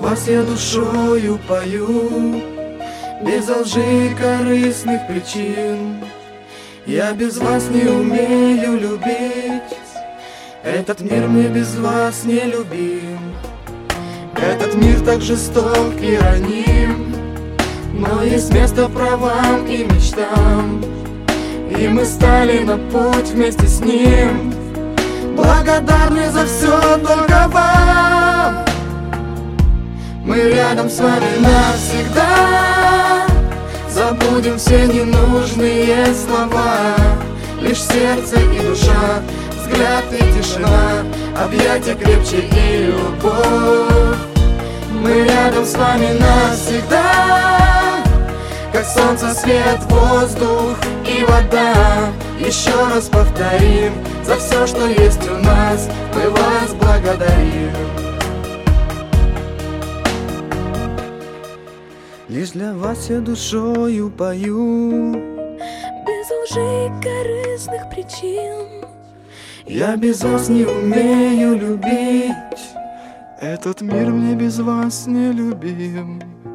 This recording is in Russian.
вас я душою пою, без лжи и корыстных причин. Я без вас не умею любить, этот мир мне без вас не любим. Этот мир так жесток и раним, но есть место правам и мечтам, и мы стали на путь вместе с ним. Благодарны за все только вам. Мы рядом с вами навсегда. Забудем все ненужные слова, лишь сердце и душа, взгляд и тишина, объятия крепче и любовь. Мы рядом с вами навсегда, как солнце, свет, воздух и вода. Еще раз повторим, за все, что есть у нас, мы вас благодарим. Лишь для вас я душою пою, без лжи и корыстных причин. Я без вас не умею любить, этот мир мне без вас не любим.